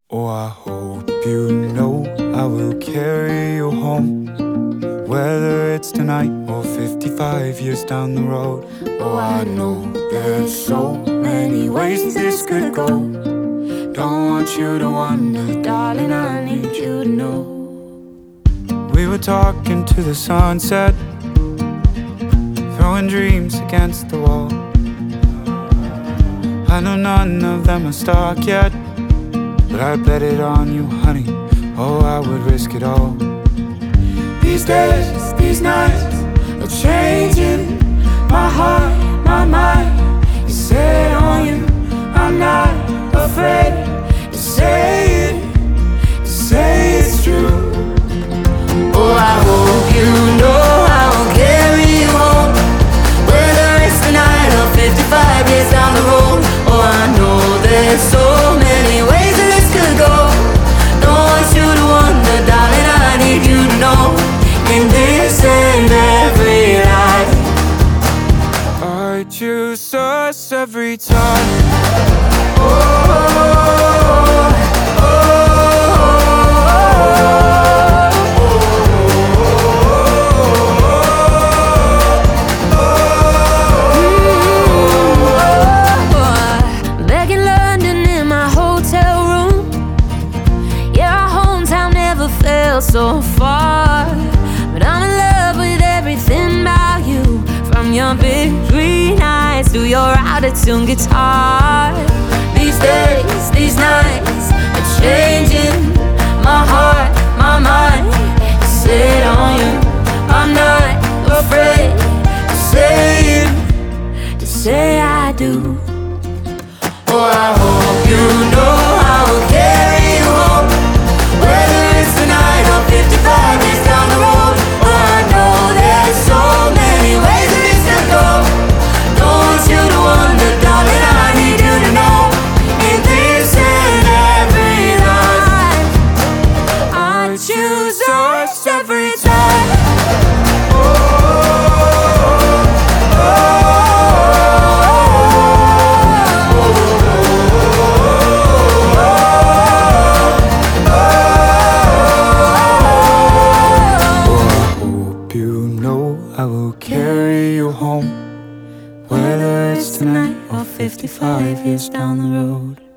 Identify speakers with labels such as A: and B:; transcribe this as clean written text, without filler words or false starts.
A: Oh, I hope you know I will carry you home, whether it's tonight or 55 years down the road. Oh, I know there's so many ways this could go. Don't want you to wonder, darling, I need you to know. We were talking to the sunset, throwing dreams against the wall. I know none of them are stuck yet, but I bet it on you, honey. Oh, I would risk it all. These days, these nights are changing my heart, my mind is set on you. I'm not afraid to say it, to say it's true. Oh, I hope you know I will carry you home, whether it's tonight or 55 years down the road. Oh, I know there's so many ways that this could go. Don't want you to wonder, darling, I need you to know. In this and every life, I choose us every time.
B: Back in London in my hotel room, yeah, our hometown never felt so far. But I'm in love with everything about you, from your big green eyes to your out-of-tune guitar. These days, these nights are changing my heart, my mind is set on you. I'm not afraid to say it, to say I do. Oh, I hope you know I will carry you home, whether it's tonight or 55 years down the road. Oh, I know there's so many ways that this could go. Don't want you to wonder, darling, I need you to know. In this and every life, I choose us every time.
A: I will carry you home, whether it's tonight or 55 years down the road.